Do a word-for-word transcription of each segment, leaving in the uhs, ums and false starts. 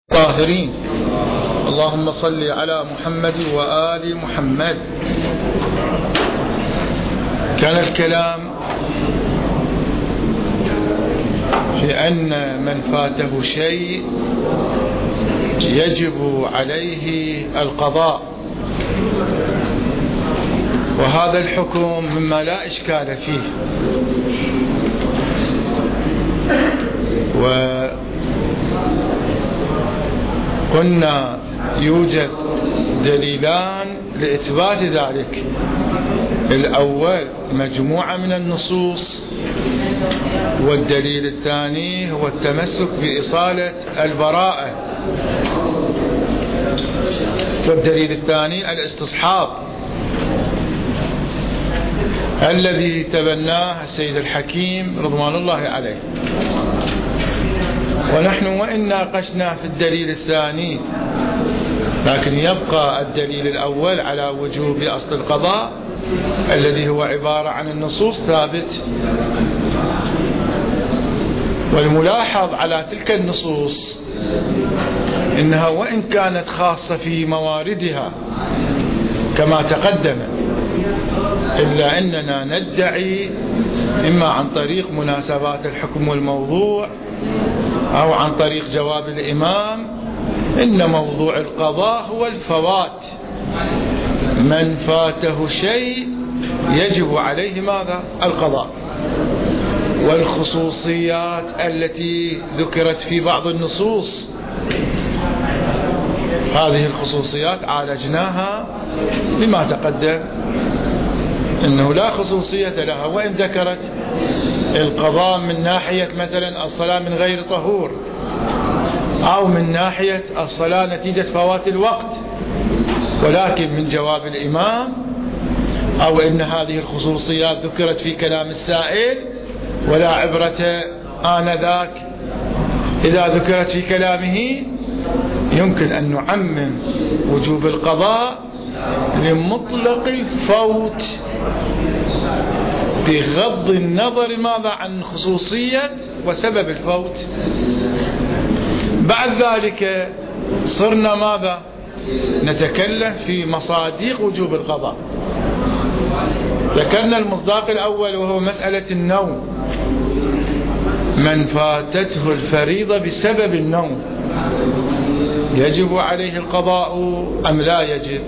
طاهرين. اللهم صل على محمد وآل محمد. كان الكلام في أن من فاته شيء يجب عليه القضاء، وهذا الحكم مما لا إشكال فيه. وقلنا يوجد دليلان لإثبات ذلك. الأول مجموعة من النصوص، والدليل الثاني هو التمسك بإصالة البراءة، والدليل الثاني الاستصحاب الذي تبناه السيد الحكيم رضوان الله عليه. ونحن وإن ناقشنا في الدليل الثاني، لكن يبقى الدليل الأول على وجوب أصل القضاء الذي هو عبارة عن النصوص ثابت. والملاحظ على تلك النصوص إنها وإن كانت خاصة في مواردها كما تقدم، إلا أننا ندعي إما عن طريق مناسبات الحكم والموضوع أو عن طريق جواب الإمام إن موضوع القضاء هو الفوات. من فاته شيء يجب عليه ماذا؟ القضاء. والخصوصيات التي ذكرت في بعض النصوص، هذه الخصوصيات عالجناها بما تقدم، إنه لا خصوصية لها وإن ذكرت القضاء من ناحية مثلا الصلاة من غير طهور، أو من ناحية الصلاة نتيجة فوات الوقت، ولكن من جواب الإمام أو إن هذه الخصوصيات ذكرت في كلام السائل ولا عبرة آنذاك إذا ذكرت في كلامه، يمكن أن نعمم وجوب القضاء لمطلق الفوت بغض النظر ماذا عن خصوصية وسبب الفوت. بعد ذلك صرنا ماذا؟ نتكلم في مصادق وجوب القضاء. ذكرنا المصداق الأول وهو مسألة النوم. من فاتته الفريضة بسبب النوم يجب عليه القضاء أم لا يجب؟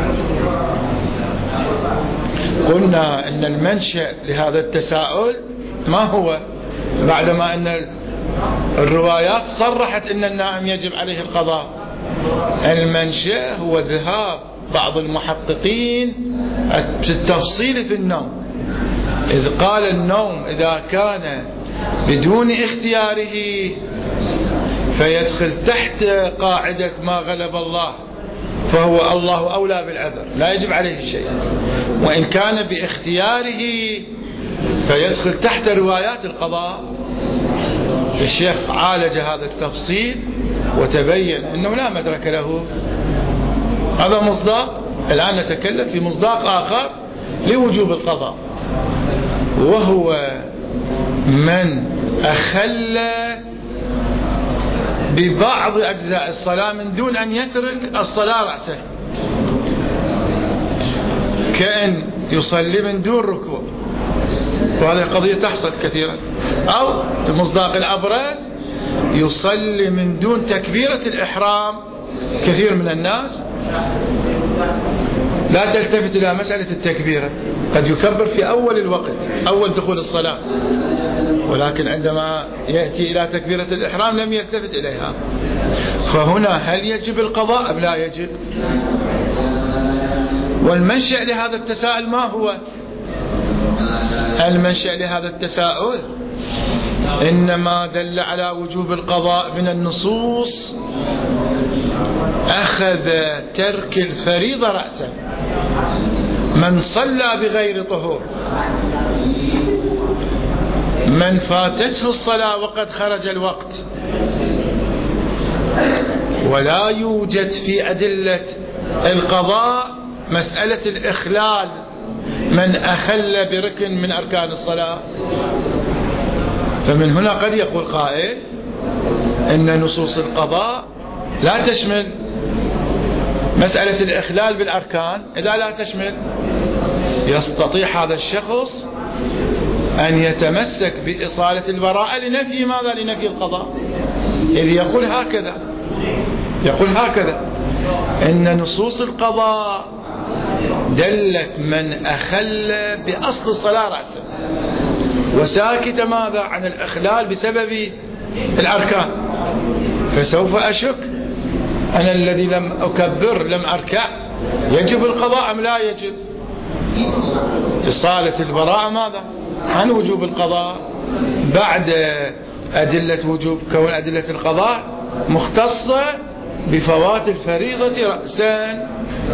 قلنا أن المنشأ لهذا التساؤل ما هو؟ بعدما أن الروايات صرحت أن النائم يجب عليه القضاء، المنشأ هو ذهاب بعض المحققين التفصيل في النوم، إذ قال النوم إذا كان بدون اختياره فيدخل تحت قاعدة ما غلب الله فهو الله أولى بالعذر، لا يجب عليه شيء. وإن كان باختياره فيدخل تحت روايات القضاء. الشيخ عالج هذا التفصيل وتبين أنه لا مدرك له. هذا مصداق. الآن نتكلم في مصداق آخر لوجوب القضاء، وهو من أخل ببعض أجزاء الصلاة من دون أن يترك الصلاة رأسه، كأن يصلي من دون ركوع، وهذه القضية تحصل كثيرا. أو المصداق الأبرز يصلي من دون تكبيرة الإحرام. كثير من الناس لا تلتفت إلى مسألة التكبيرة، قد يكبر في أول الوقت أول دخول الصلاة، ولكن عندما يأتي إلى تكبيرة الإحرام لم يلتفت إليها. فهنا هل يجب القضاء أم لا يجب؟ والمنشأ لهذا التساؤل ما هو؟ المنشأ لهذا التساؤل إنما دل على وجوب القضاء من النصوص أخذ ترك الفريضة رأسا. من صلى بغير طهور، من فاتته الصلاة وقد خرج الوقت، ولا يوجد في أدلة القضاء مسألة الإخلال، من أخل بركن من أركان الصلاة. فمن هنا قد يقول قائل إن نصوص القضاء لا تشمل مسألة الإخلال بالأركان. إذا لا تشمل يستطيع هذا الشخص أن يتمسك بإصالة البراءة لنفي ماذا؟ لنفي القضاء. إذ يقول هكذا يقول هكذا إن نصوص القضاء دلت من أخل بأصل الصلاة رأسا وساكت ماذا؟ عن الإخلال بسبب الأركان. فسوف أشك أنا الذي لم أكبر لم أركع يجب القضاء أم لا يجب؟ إصالة البراءة ماذا؟ عن وجوب القضاء بعد أدلة وجوب كون أدلة القضاء مختصة بفوات الفريضة رأسا.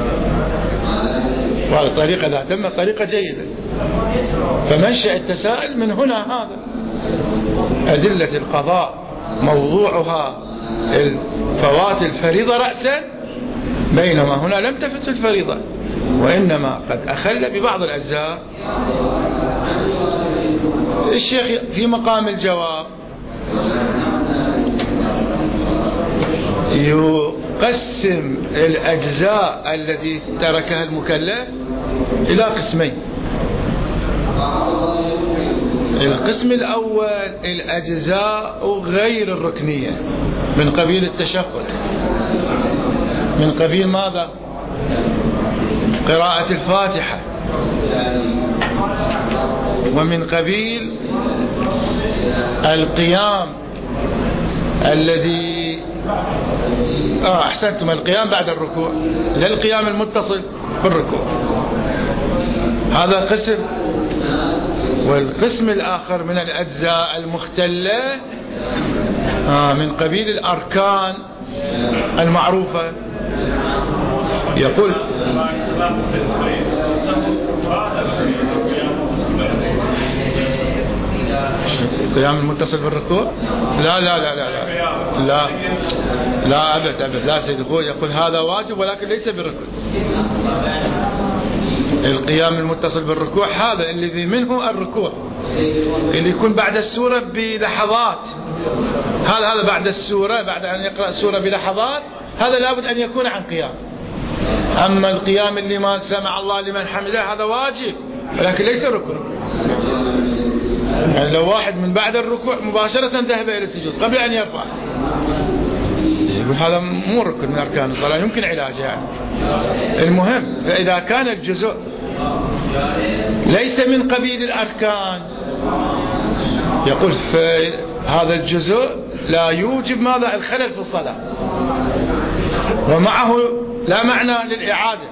وهذه طريقة لا تم طريقة جيدة. فمنشأ التساؤل من هنا هذا. أدلة القضاء موضوعها فوات الفريضة رأسا بينما هنا لم تفت الفريضة وإنما قد أخل ببعض الأجزاء. الشيخ في مقام الجواب يقسم الأجزاء التي تركها المكلف إلى قسمين. القسم الأول الأجزاء غير الركنية من قبيل التشهد، من قبيل ماذا؟ قراءة الفاتحة، ومن قبيل القيام الذي آه أحسنتم القيام بعد الركوع، لا القيام المتصل بالركوع. هذا قسم. والقسم الآخر من الأجزاء المختلة آه من قبيل الأركان المعروفة. يقول القيام المتصل بالركوع لا لا لا لا لا لا لا أبد أبد لا سيد أخوي. يقول هذا واجب ولكن ليس بركن. القيام المتصل بالركوع هذا الذي منه الركوع اللي يكون بعد السورة بلحظات. هذا هذا بعد السورة بعد أن يقرأ السورة بلحظات هذا لابد أن يكون عن قيام. أما القيام اللي ما سمع الله لمن حمده هذا واجب ولكن ليس ركن. يعني لو واحد من بعد الركوع مباشرة ذهب إلى السجود قبل أن يرفع يقول هذا مو ركن من أركان الصلاة يمكن علاجه. يعني المهم فإذا كان الجزء ليس من قبيل الأركان يقول هذا الجزء لا يوجب ماذا؟ الخلل في الصلاة، ومعه لا معنى للإعادة.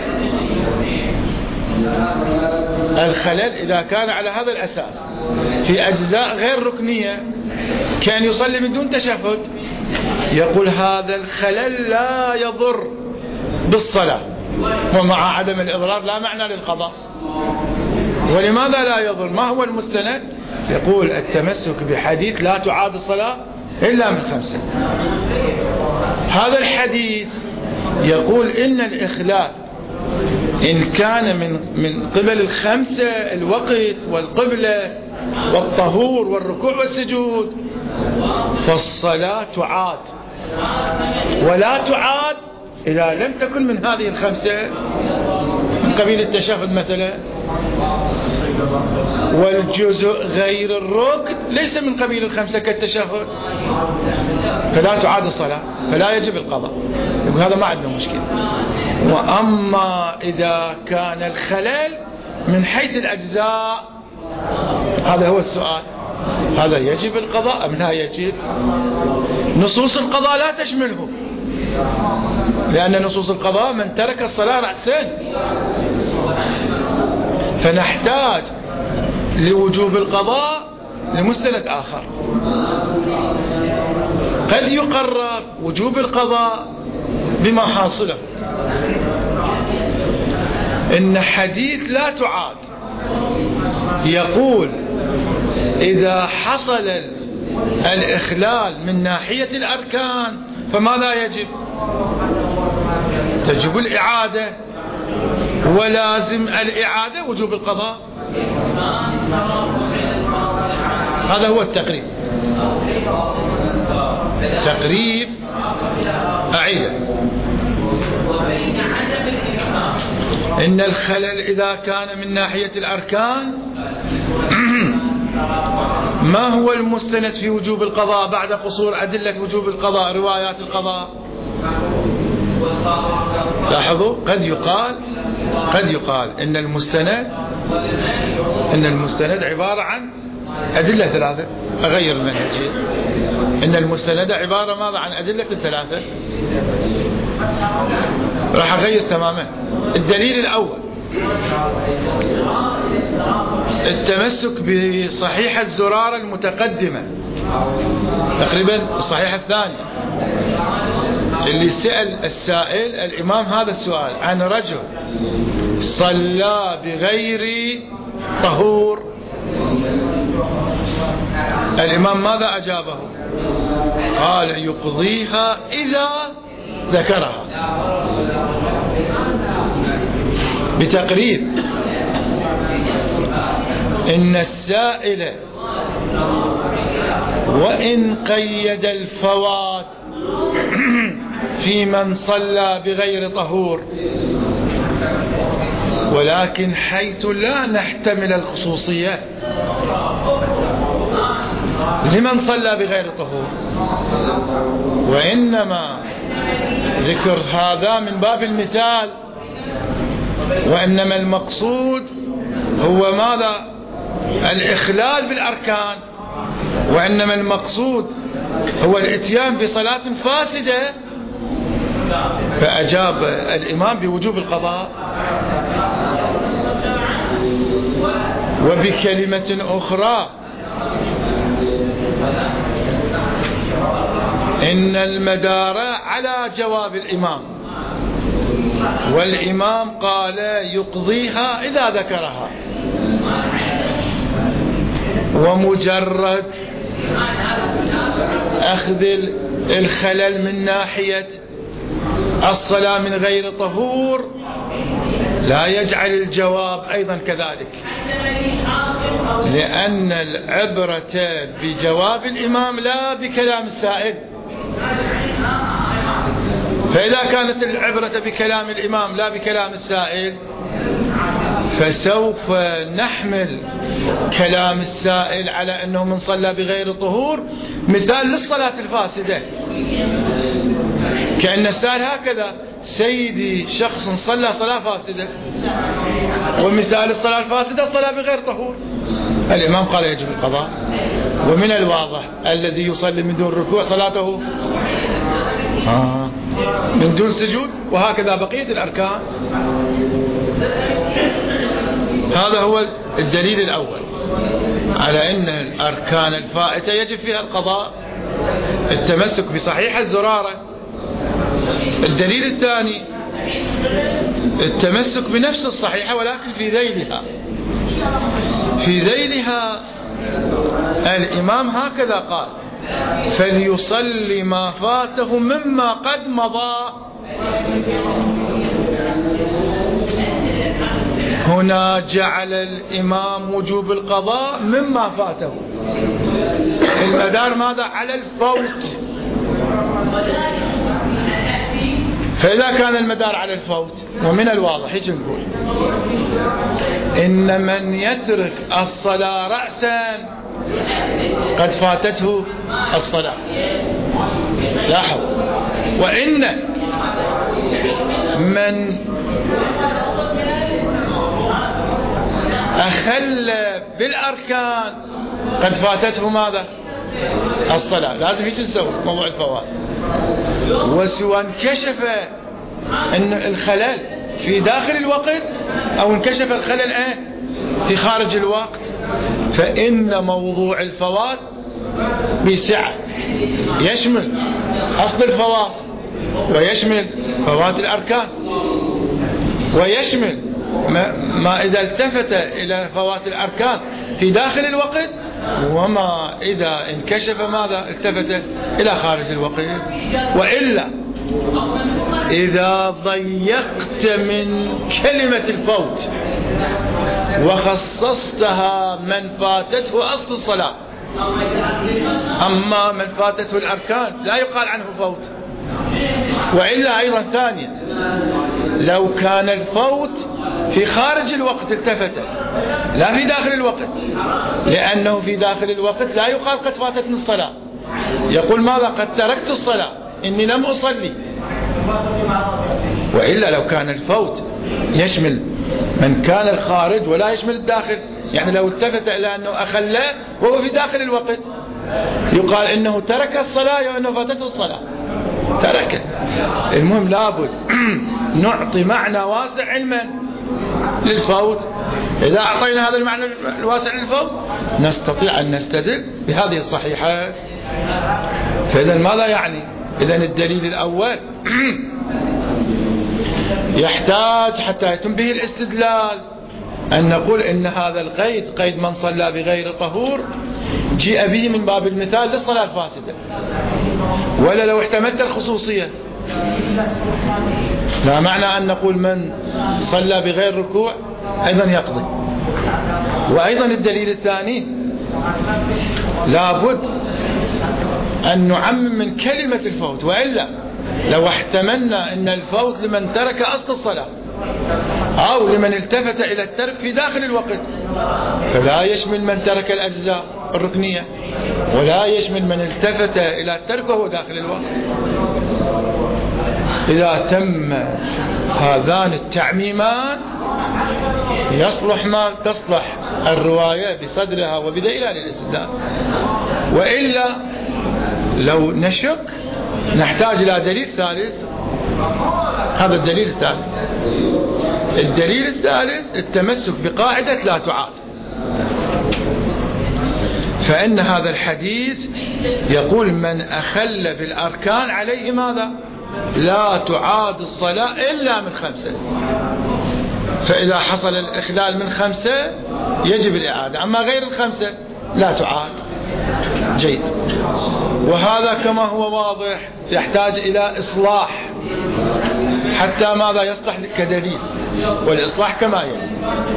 الخلل إذا كان على هذا الأساس في أجزاء غير ركنية كان يصلي من دون تشهد يقول هذا الخلل لا يضر بالصلاة، ومع عدم الإضرار لا معنى للقضاء. ولماذا لا يضر؟ ما هو المستند؟ يقول التمسك بحديث لا تعاد الصلاة إلا من خمسة. هذا الحديث يقول إن الإخلال إن كان من من قبل الخمسة الوقت والقبلة والطهور والركوع والسجود فالصلاة تعاد، ولا تعاد إذا لم تكن من هذه الخمسة من قبيل التشهد مثلا. والجزء غير الركن ليس من قبيل الخمسة كالتشهد فلا تعاد الصلاة فلا يجب القضاء. يقول هذا ما عندنا مشكلة. وأما إذا كان الخلل من حيث الأجزاء هذا هو السؤال، هذا يجب القضاء أم لا يجب؟ نصوص القضاء لا تشمله، لأن نصوص القضاء من ترك الصلاة رأسا. فنحتاج لوجوب القضاء لمستند آخر. قد يقرر وجوب القضاء بما حاصله إن حديث لا تعاد يقول إذا حصل الإخلال من ناحية الأركان فماذا يجب؟ تجب الإعادة، ولازم الإعادة وجوب القضاء. هذا هو التقريب. تقريب أعيده. إن الخلل إذا كان من ناحية الأركان ما هو المستند في وجوب القضاء بعد قصور أدلة وجوب القضاء روايات القضاء؟ لاحظوا قد يقال قد يقال إن المستند إن المستند عبارة عن أدلة ثلاثة. أغير المنهجية. إن المستند عبارة ماذا عن أدلة ثلاثة. راح أغير تماما. الدليل الأول التمسك بصحيح الزرارة المتقدمة تقريبا الصحيحة الثانية اللي سأل السائل الإمام هذا السؤال عن رجل صلى بغير طهور. الإمام ماذا أجابه؟ قال يقضيها إذا ذكرها، بتقرير إن السائل وإن قيد الفوات في من صلى بغير طهور، ولكن حيث لا نحتمل الخصوصية لمن صلى بغير طهور، وإنما ذكر هذا من باب المثال، وإنما المقصود هو ماذا؟ الإخلال بالأركان، وإنما المقصود هو الاتيان بصلاة فاسدة. فأجاب الإمام بوجوب القضاء. وبكلمة أخرى إن المدار على جواب الإمام، والإمام قال يقضيها إذا ذكرها، ومجرد أخذ الخلل من ناحية الصلاة من غير طهور لا يجعل الجواب أيضا كذلك، لأن العبرة بجواب الإمام لا بكلام السائل. فإذا كانت العبرة بكلام الإمام لا بكلام السائل فسوف نحمل كلام السائل على أنه من صلى بغير طهور مثال للصلاة الفاسدة، كأن السائل هكذا سيدي شخص صلى صلاة فاسدة، ومثال الصلاة الفاسدة صلاة بغير طهور. الإمام قال يجب القضاء. ومن الواضح الذي يصلي من دون ركوع صلاته آه من دون سجود، وهكذا بقية الأركان. هذا هو الدليل الأول على أن الأركان الفائتة يجب فيها القضاء، التمسك بصحيح الزرارة. الدليل الثاني التمسك بنفس الصحيحة ولكن في ذيلها. في ذيلها الإمام هكذا قال فليصلي ما فاته مما قد مضى. هنا جعل الإمام وجوب القضاء مما فاته، المدار ماذا؟ على الفوت. فإذا كان المدار على الفوت، ومن الواضح هيك نقول إن من يترك الصلاة رأسا قد فاتته الصلاة. لاحظ، وإن من أخل بالأركان قد فاتته ماذا؟ الصلاة. لازم هيك نسوي موضوع الفوات. وسواء انكشف ان الخلل في داخل الوقت او انكشف الخلل ايه في خارج الوقت، فإن موضوع الفوات بسعة يشمل أصل الفوات، ويشمل فوات الأركان، ويشمل ما, ما إذا التفت إلى فوات الأركان في داخل الوقت، وما إذا انكشف ماذا التفت إلى خارج الوقت. وإلا إذا ضيقت من كلمة الفوت وخصصتها من فاتته أصل الصلاة، أما من فاتته الأركان لا يقال عنه فوت، وإلا أيضا ثانيا لو كان الفوت في خارج الوقت التفت لا في داخل الوقت، لأنه في داخل الوقت لا يقال قد فاتتني الصلاة، يقول ماذا؟ قد تركت الصلاة إني لم أصلي. وإلا لو كان الفوت يشمل من كان الخارج ولا يشمل الداخل، يعني لو التفت إلى أنه أخلى وهو في داخل الوقت يقال إنه ترك الصلاة وأنه فاتته الصلاة، ترك. المهم لابد نعطي معنى واسع علما للفوت. إذا أعطينا هذا المعنى الواسع للفوت نستطيع أن نستدل بهذه الصحيحة. فإذا ماذا يعني؟ إذن الدليل الأول يحتاج حتى يتم به الاستدلال أن نقول إن هذا القيد قيد من صلى بغير طهور جيء به من باب المثال للصلاة الفاسدة، ولا لو احتملت الخصوصية لا معنى أن نقول من صلى بغير ركوع أيضا يقضي. وأيضا الدليل الثاني لابد أن نعمم من كلمة الفوت، وإلا لو احتملنا أن الفوت لمن ترك أصل الصلاة أو لمن التفت إلى الترك في داخل الوقت، فلا يشمل من ترك الأجزاء الركنية ولا يشمل من التفت إلى الترك وهو داخل الوقت. إذا تم هذان التعميمان يصلح ما تصلح الرواية بصدرها وبدليلها للاستدلال. وإلا لو نشك نحتاج إلى دليل ثالث. هذا الدليل الثالث. الدليل الثالث التمسك بقاعدة لا تعاد، فإن هذا الحديث يقول من أخل بالأركان عليه ماذا؟ لا تعاد الصلاة إلا من خمسة. فإذا حصل الإخلال من خمسة يجب الإعادة، أما غير الخمسة لا تعاد. جيد. وهذا كما هو واضح يحتاج إلى إصلاح حتى ماذا يصلح كدليل، والإصلاح كما يلي: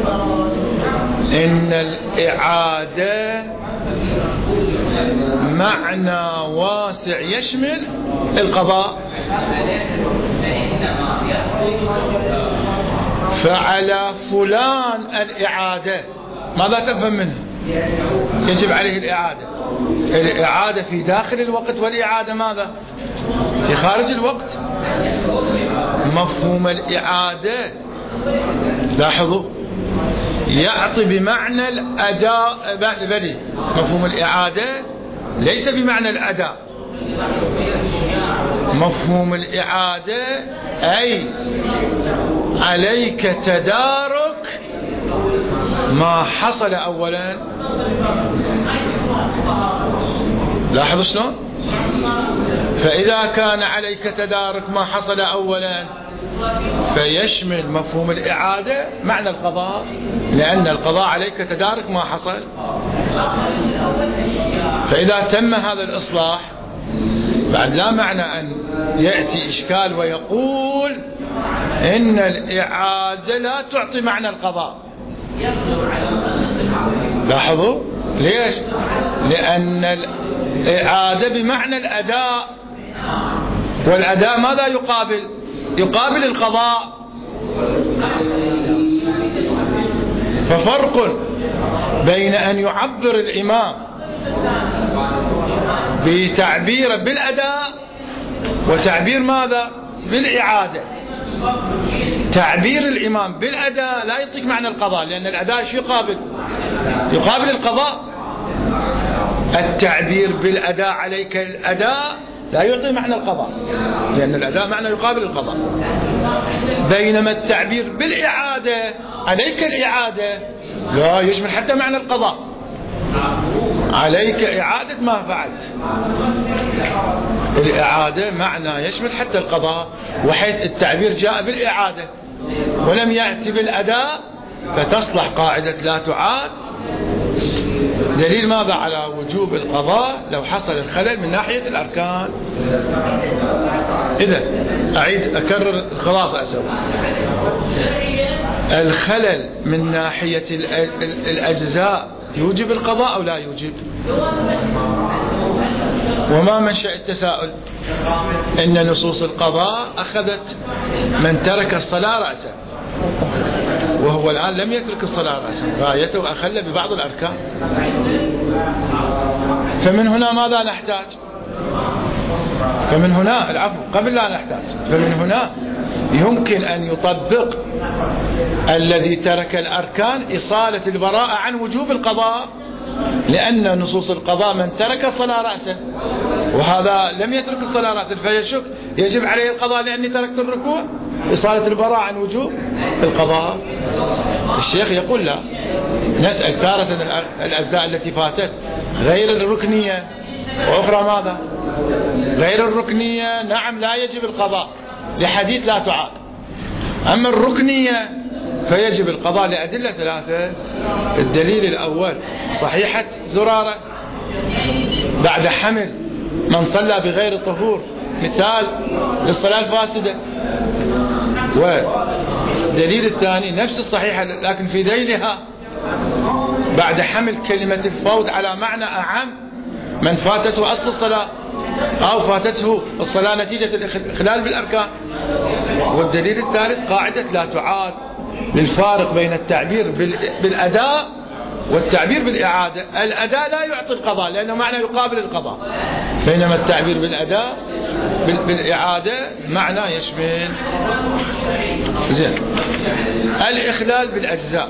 إن الإعادة معنى واسع يشمل القضاء، فعلى فلان الإعادة ماذا تفهم منه؟ يجب عليه الإعادة. الإعادة في داخل الوقت والإعادة ماذا؟ في خارج الوقت. مفهوم الإعادة لاحظوا يعطي بمعنى الأداء، بل مفهوم الإعادة ليس بمعنى الأداء. مفهوم الإعادة أي عليك تدارك ما حصل أولا. لاحظوا شلون؟ فإذا كان عليك تدارك ما حصل أولا فيشمل مفهوم الإعادة معنى القضاء، لأن القضاء عليك تدارك ما حصل. فإذا تم هذا الإصلاح بعد لا معنى أن يأتي إشكال ويقول إن الإعادة لا تعطي معنى القضاء. لاحظوا ليش؟ لأن الإعادة بمعنى الأداء، والأداء ماذا يقابل؟ يقابل القضاء. ففرق بين أن يعبر الإمام بتعبير بالأداء وتعبير ماذا؟ بالإعادة. تعبير الإمام بالأداء لا يعطيك معنى القضاء، لأن الأداء شو يقابل؟ يقابل القضاء. التعبير بالأداء عليك الأداء لا يعطي معنى القضاء، لأن الأداء معنى يقابل القضاء. بينما التعبير بالإعادة عليك الإعادة لا يشمل حتى معنى القضاء، عليك إعادة ما فعلت. الإعادة معنى يشمل حتى القضاء، وحيث التعبير جاء بالإعادة ولم يأتي بالأداء فتصلح قاعدة لا تعاد دليل ماذا؟ على وجوب القضاء لو حصل الخلل من ناحية الأركان. إذا أعيد أكرر الخلاصة أسوي: الخلل من ناحية الأجزاء يوجب القضاء أو لا يوجب؟ وما منشأ التساؤل؟ إن نصوص القضاء أخذت من ترك الصلاة رأسا، وهو الآن لم يترك الصلاة رأسا، غايته أخل ببعض الأركان. فمن هنا ماذا نحتاج؟ فمن هنا العفو قبل لا نحتاج فمن هنا يمكن أن يطبق الذي ترك الأركان إصالة البراءة عن وجوب القضاء، لأن نصوص القضاء من ترك الصلاة رأسا، وهذا لم يترك الصلاة رأسا فيشك يجب عليه القضاء لأني تركت الركوع، إصالة البراءة عن وجوب القضاء. الشيخ يقول لا، نسأل تارة الأجزاء التي فاتت غير الركنية، وأخرى ماذا؟ غير الركنية نعم لا يجب القضاء لحديث لا تعاد، أما الركنية فيجب القضاء لأدلة ثلاثة. الدليل الأول صحيحة زرارة بعد حمل من صلى بغير الطهور، مثال للصلاة الفاسدة. والدليل الثاني نفس الصحيحة لكن في ذيلها بعد حمل كلمة الفوت على معنى أعم، من فاتته أصل الصلاة أو فاتته الصلاة نتيجة الإخلال بالأركان. والدليل الثالث قاعدة لا تعاد للفارق بين التعبير بالأداء والتعبير بالإعادة. الأداء لا يعطي القضاء لأنه معنى يقابل القضاء، بينما التعبير بالأداء بالإعادة معنى يشمل. زين، الإخلال بالأجزاء.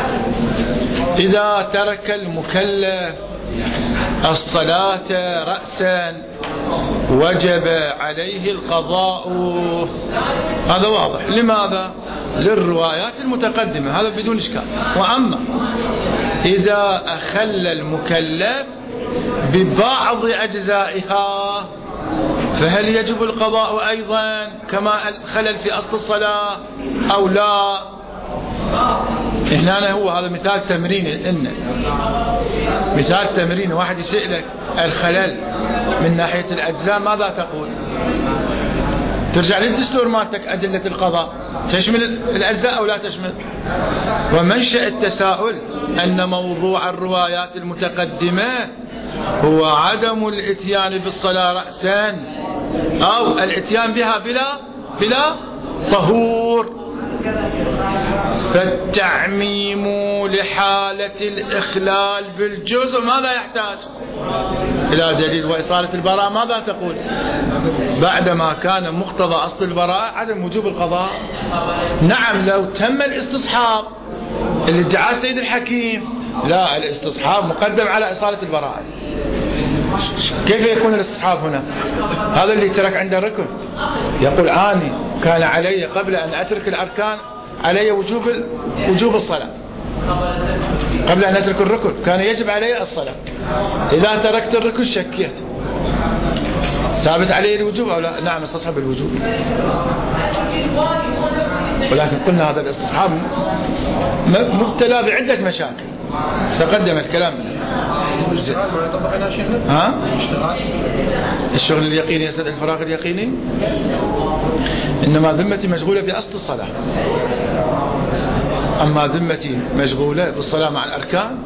إذا ترك المكلف الصلاة رأسا وجب عليه القضاء، هذا واضح. لماذا؟ للروايات المتقدمة، هذا بدون إشكال. وأما إذا أخل المكلف ببعض أجزائها فهل يجب القضاء أيضا كما الخلل في أصل الصلاة أو لا؟ هنا هو هذا مثال تمرين. إن مثال تمرين واحد يسألك الخلل من ناحية الأجزاء ماذا تقول؟ ترجع للدستور مالتك أدلة القضاء تشمل الأجزاء أو لا تشمل؟ ومنشأ التساؤل أن موضوع الروايات المتقدمة هو عدم الاتيان بالصلاة رأسا أو الاتيان بها بلا بلا طهور، فالتعميم لحالة الإخلال بالجزء ماذا يحتاج؟ إلى دليل. وإصالة البراءة ماذا تقول؟ بعدما كان مقتضى أصل البراءة عدم وجوب القضاء. نعم لو تم الاستصحاب اللي ادعاه السيد الحكيم، لا، الاستصحاب مقدم على إصالة البراءة. كيف يكون الاستصحاب هنا؟ هذا اللي ترك عند الركن يقول آني كان علي قبل أن أترك الأركان علي وجوب وجوب الصلاة، قبل أن أترك الركن كان يجب علي الصلاة، إذا تركت الركن شكيت ثابت علي الوجوب أو لا؟ نعم استصحب الوجوب. ولكن قلنا هذا الاستصحاب مبتلى بعدة مشاكل تقدم الكلام. ها؟ الشغل اليقيني يسد الفراغ اليقيني، إنما ذمتي مشغولة بأصل الصلاة، أما ذمتي مشغولة بالصلاة مع الأركان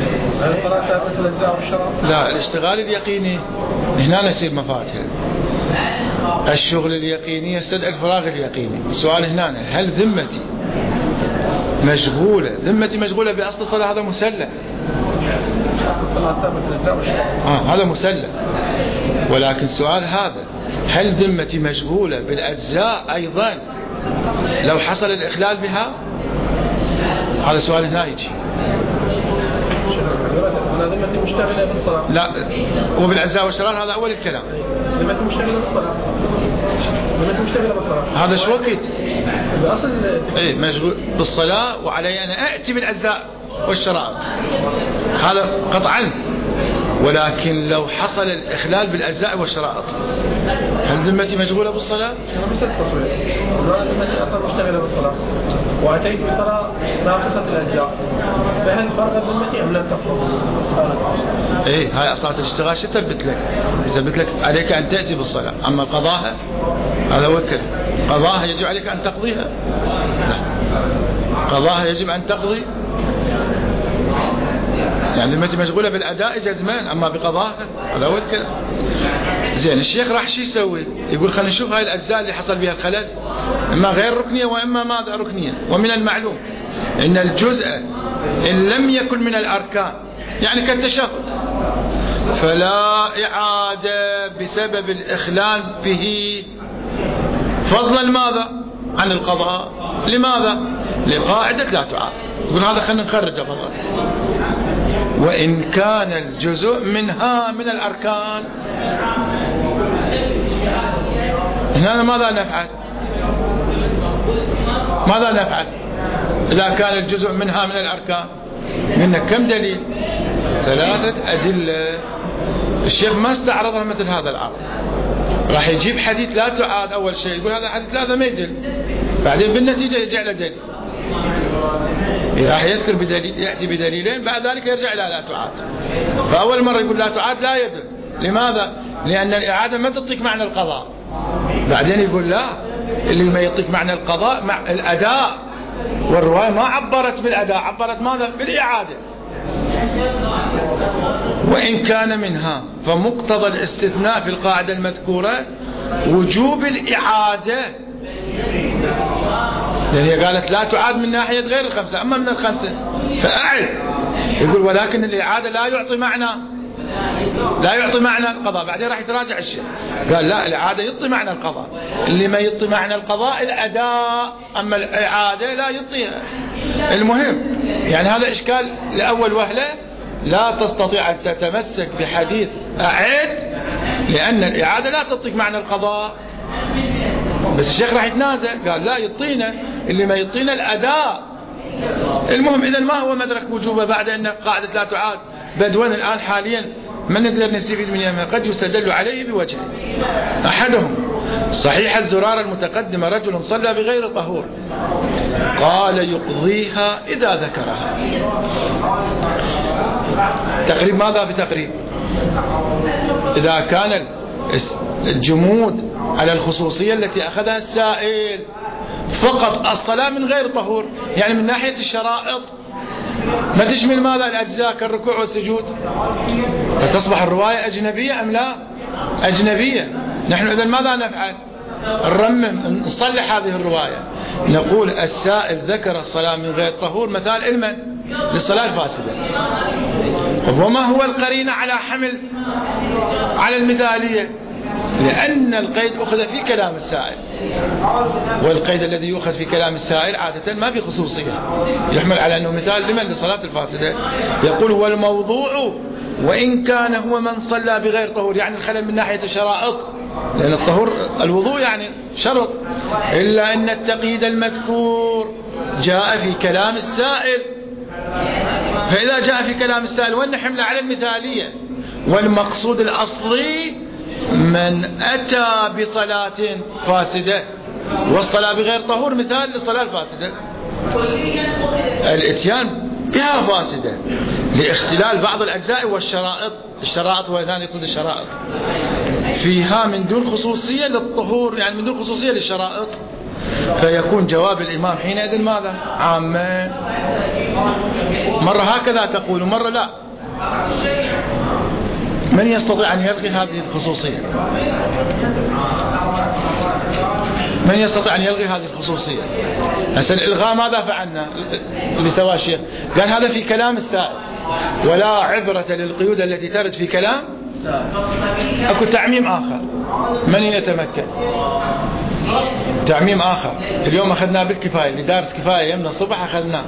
لا. الاشتغال اليقيني هنا نسيب مفاتها. الشغل اليقيني يستدعي الفراغ اليقيني. السؤال هنا هل ذمتي مشغولة ذمتي مشغولة بأصل الصلاة؟ هذا مسلم، آه هذا مسلم. ولكن السؤال هذا هل ذمتي مشغولة بالأجزاء أيضا لو حصل الإخلال بها؟ هذا سؤال هنا يجي. ذمتي مشتغلة بالصلاة، لا وبالأجزاء والشرار هذا أول الكلام. ذمتي مشتغلة بالصلاة، ذمتي مشتغلة بالصلاة، هذا شو وقت؟ بأصل إيه مشغول بالصلاة وعلي أن أأتي بالأجزاء والشرائط، هذا قطعا. ولكن لو حصل الإخلال بالأجزاء والشرائط هل ذمتي مشغولة بالصلاة؟ مثل التصوير، ذمتي أصلا مشتغلة بالصلاة وأتيت بصلاة ناقصة الأجزاء، فهل فرغت ذمتي أم لم تفرغ؟ إيه هاي أصلاة الاشتغال شو تثبت لك؟ تثبت لك عليك أن تأتي بالصلاة، أما قضاها هذا وكل قضاها يجب عليك أن تقضيها. لا، قضاها يجب أن تقضي يعني لما مشغولة بالأداء جزمان، أما بقضاء هذا هو الكلام. زين الشيخ راح شو يسوي؟ يقول خلينا نشوف هاي الأجزاء اللي حصل بها الخلل، إما غير ركنية وإما ماذا ركنية. ومن المعلوم إن الجزء إن لم يكن من الأركان يعني كالتشهد فلا إعادة بسبب الإخلال به، فضلا ماذا عن القضاء. لماذا؟ لقاعدة لا تعاد. يقول هذا خلينا نخرج فضلا. وإن كان الجزء منها من الأركان، هنا ماذا نفعل؟ ماذا نفعل إذا كان الجزء منها من الأركان؟ منك كم دليل؟ ثلاثة أدلة. الشيخ ما استعرضها مثل هذا العرض، راح يجيب حديث لا تعاد أول شيء، يقول هذا حديث لا، هذا ما يدل، بعدين بالنتيجة يرجع له دليل، راح يذكر بدليل، يأتي بدليلين، بعد ذلك يرجع إلى لا تعاد. فأول مرة يقول لا تعاد لا يدل. لماذا؟ لأن الإعادة ما تعطيك معنى القضاء. بعدين يقول لا، اللي ما يعطيك معنى القضاء مع الأداء، والرواية ما عبرت بالأداء، عبرت ماذا؟ بالإعادة. وإن كان منها، فمقتضى الاستثناء في القاعدة المذكورة وجوب الإعادة، لأن هي قالت لا تعاد من ناحية غير الخمسة، أما من الخمسة فأعد. يقول ولكن الإعادة لا يعطي معنى لا يعطي معنى القضاء. بعدين راح يتراجع الشيء، قال لا، الإعادة يعطي معنى القضاء، اللي ما يعطي معنى القضاء الأداء، أما الإعادة لا يعطيها. المهم يعني هذا إشكال لأول وهلة، لا تستطيع أن تتمسك بحديث أعد لأن الإعادة لا تعطيك معنى القضاء. بس الشيخ راح يتنازع، قال لا، يعطينا اللي ما يعطينا الأداء. المهم إذا ما هو مدرك وجوبه بعد أن قاعدة لا تعاد بدون الآن حاليا من نقدر نستفيد من يمها؟ قد يستدل عليه بوجه أحدهم صحيح الزرار المتقدمة رجل صلى بغير طهور، قال يقضيها إذا ذكرها. تقريب ماذا بتقريب؟ إذا كان الجمود على الخصوصية التي أخذها السائل فقط الصلاة من غير طهور، يعني من ناحية الشرائط ما تشمل ماذا؟ الأجزاء كالركوع والسجود، فتصبح الرواية أجنبية أم لا؟ أجنبية. نحن إذن ماذا نفعل؟ نرمم، نصلح هذه الرواية، نقول السائل ذكر الصلاة من غير طهور مثال علما للصلاة الفاسدة. وما هو القرينة على حمل على المثالية؟ لأن القيد أخذ في كلام السائل، والقيد الذي يؤخذ في كلام السائل عادة ما في خصوصية، يحمل على أنه مثال لمن؟ لصلاة الفاسدة. يقول هو الموضوع وإن كان هو من صلى بغير طهور، يعني الخلل من ناحية الشرائط، لأن الطهور الوضوء يعني شرط، إلا أن التقييد المذكور جاء في كلام السائل. فإذا جاء في كلام السائل وأن حمل على المثالية، والمقصود الأصلي من أتى بصلاة فاسدة، والصلاة بغير طهور مثال للصلاة الفاسدة، الاتيان بها فاسدة لاختلال بعض الأجزاء والشرائط. الشرائط وإذن يقصد الشرائط فيها من دون خصوصية للطهور، يعني من دون خصوصية للشرائط، فيكون جواب الإمام حينئذ ماذا؟ عامة. مرة هكذا تقول ومرة لا. من يستطيع أن يلغي هذه الخصوصية؟ من يستطيع أن يلغي هذه الخصوصية؟ هسه الإلغاء ماذا فعلنا؟ اللي سواه الشيخ قال هذا في كلام السائل، ولا عبرة للقيود التي ترد في كلام. أكو تعميم آخر، من يتمكن؟ تعميم آخر اليوم أخذناه بالكفاية، اللي دارس كفاية يمنا الصبح أخذناه.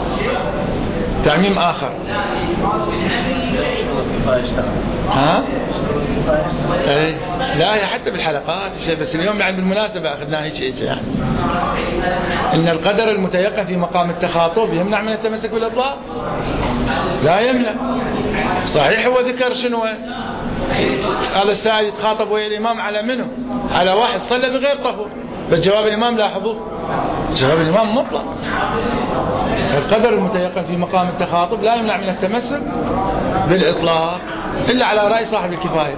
تعميم آخر ها؟ ايه لا، هي حتى بالحلقات شيء، بس اليوم يعني بالمناسبة أخذناه هيك هيك يعني إن القدر المتيقن في مقام التخاطب يمنع من التمسك بالإطلاق؟ لا يمنع. صحيح هو ذكر شنو؟ هذا السائل يتخاطب ويا الإمام على منه؟ على واحد صلى بغير طهور، بس جواب الإمام لاحظوا جواب الإمام مطلق. القدر المتيقن في مقام التخاطب لا يمنع من التمسك بالإطلاق إلا على رأي صاحب الكفاية.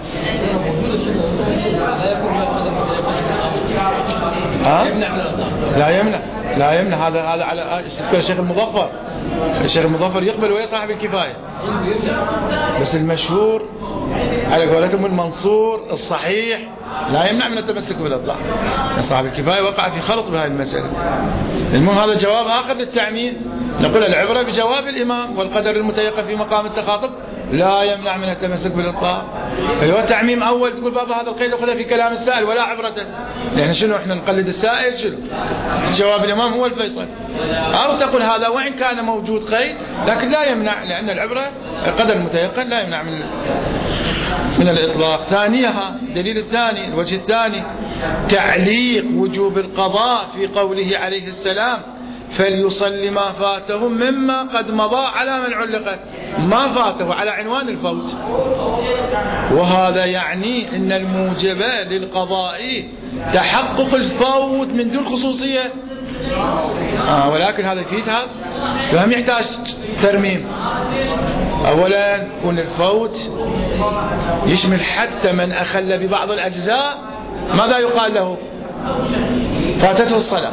ها؟ لا يمنع، لا يمنع. هذا هذا على الشيخ المظفر الشيخ المظفر يقبل ويا صاحب الكفاية، بس المشهور على قولتهم المنصور الصحيح لا يمنع من التمسك بالإطلاق. صاحب الكفاية وقع في خلط بهذه المسألة. المهم هذا جواب آخر للتعميم. نقول العبرة بجواب الإمام، والقدر المتيقن في مقام التخاطب لا يمنع من التمسك بالإطلاق. هو تعميم أول تقول بابا هذا القيد أخذ في كلام السائل ولا عبرته، لأن شنو إحنا نقلد السائل شنو؟ جواب الإمام هو الفيصل. أو تقول هذا وإن كان موجود قيد لكن لا يمنع، لأن العبرة القدر المتيقن لا يمنع من من الإطلاق. ثانيها دليل الثاني الوجه الثاني تعليق وجوب القضاء في قوله عليه السلام فليصلي ما فاته مما قد مضى على من علق، ما فاته على عنوان الفوت، وهذا يعني ان الموجب للقضاء تحقق الفوت من دون خصوصية. آه ولكن هذا يفيد هذا فهم يحتاج ترميم. اولا يكون الفوت يشمل حتى من اخل ببعض الاجزاء، ماذا يقال له؟ فاتته الصلاة.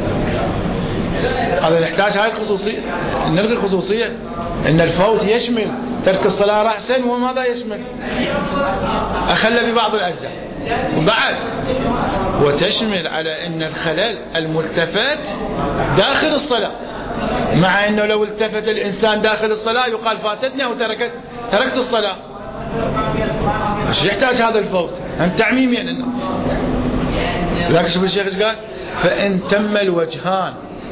هذا نحتاج هاي الخصوصية، نلغي الخصوصية ان الفوت يشمل ترك الصلاة رأسا، وماذا يشمل؟ أخل ببعض الأجزاء. وبعد وتشمل على ان الخلل الملتفت داخل الصلاة، مع انه لو التفت الانسان داخل الصلاة يقال فاتتني او تركت تركت الصلاة. ايش يحتاج هذا الفوت؟ هم تعميم يعني. لكن شوف الشيخ ايش قال؟ فإن تم الوجهان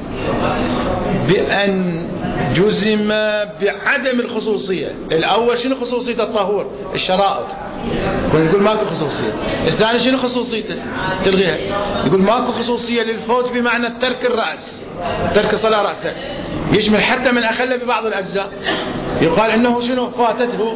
بأن جزم بعدم الخصوصية. الأول شنو خصوصية الطهور؟ الشرائط، يقول ماكو خصوصية. الثاني شنو خصوصيته؟ تلغيها. يقول ماكو خصوصية للفوت بمعنى ترك الرأس، ترك صلاة رأسه، يشمل حتى من أخل ببعض الأجزاء، يقال إنه شنو فاتته.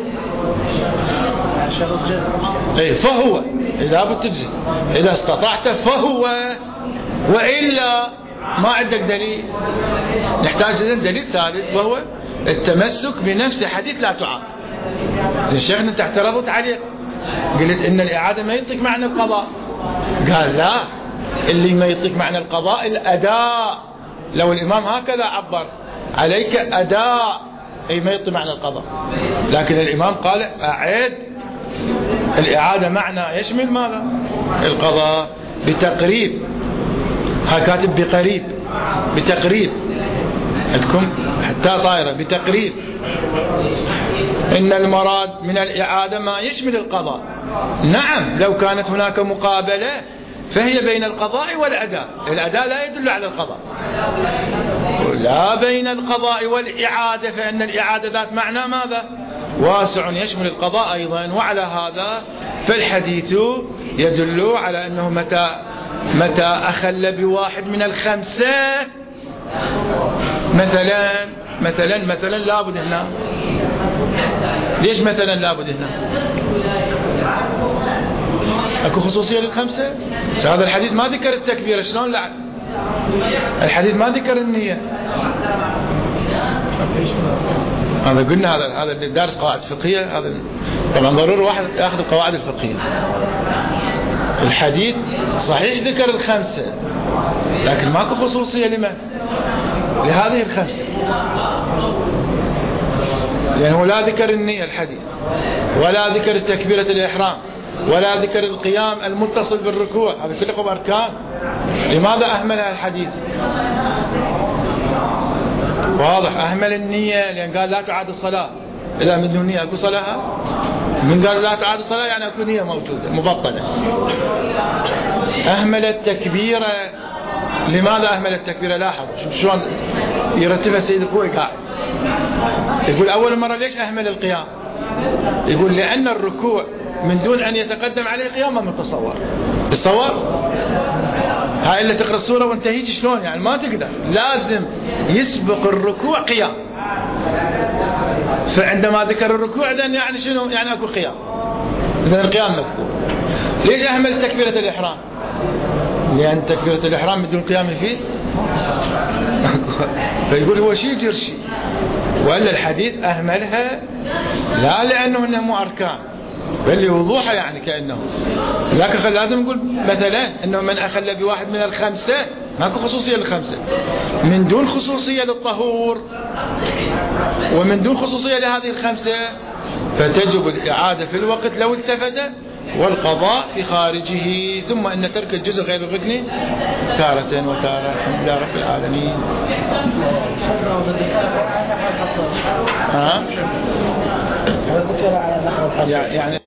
اي فهو إذا بتجزي إذا استطعت فهو، وإلا ما عندك دليل. نحتاج دليل ثالث وهو التمسك بنفس حديث لا تعاق. الشيخ انت اعترضت عليه، قلت ان الإعادة ما يطلق معنى القضاء. قال لا، اللي ما يطلق معنى القضاء الأداء. لو الإمام هكذا عبر عليك أداء أي ما يطلق معنى القضاء، لكن الإمام قال أعد. الإعادة معنى يشمل ماذا؟ القضاء بتقريب. ها كاتب بقريب، بتقريب عندكم حتى طائرة بتقريب. إن المراد من الإعادة ما يشمل القضاء. نعم لو كانت هناك مقابلة فهي بين القضاء والأداء. الأداء لا يدل على القضاء، لا بين القضاء والإعادة، فإن الإعادة ذات معنى ماذا؟ واسع يشمل القضاء أيضا. وعلى هذا فالحديث يدل على أنه متى متى أخل بواحد من الخمسة مثلا مثلا مثلا لابد هنا. ليش مثلا لابد هنا؟ اكو خصوصية للخمسة. هذا الحديث ما ذكر التكبير، شلون لا؟ الحديث ما ذكر النية. هذا قلنا هذا هذا الدرس قواعد فقهية. هذا طبعا ضروري واحد ياخذ القواعد الفقهية. الحديث صحيح ذكر الخمسة لكن ماكو خصوصية لمن؟ لهذه الخمسة، لأنه لا ذكر النية الحديث، ولا ذكر تكبيرة الإحرام، ولا ذكر القيام المتصل بالركوع. هذه كلها أركان. لماذا أهملها الحديث؟ واضح أهمل النية لأن قال لا تعاد الصلاة إذا من دون نية أكو صلاة. من قال لا تعاد الصلاة يعني أكو نية موجودة مبطلة. أهمل التكبيرة. لماذا أهمل التكبيرة؟ لاحظ شوف شلون يرتبها سيد القوي قاعد. يقول أول مرة ليش أهمل القيام؟ يقول لأن الركوع من دون أن يتقدم عليه قيامه متصور. تصور هاي اللي تقرأ السورة وانتهيت شلون يعني ما تقدر، لازم يسبق الركوع قيام. فعندما ذكر الركوع إذن يعني شنو؟ يعني أكو قيام، إذن القيام مذكور. ليش أهمل تكبيرة الإحرام؟ لأن تكبيرة الإحرام بدون قيام فيه. فيقول هو شيء جرشي، وإلا الحديث أهملها لا لأنه إنه مو أركان بل لوضوحها يعني كأنه. لكن لازم نقول مثلا إنه من أخل بواحد من الخمسة ماكو خصوصية للخمسة، من دون خصوصية للطهور ومن دون خصوصية لهذه الخمسة، فتجب الإعادة في الوقت لو التفت، والقضاء في خارجه، ثم أن ترك الجزء غير الركن تارة وتارة. الحمد لله رب العالمين. ها؟ يعني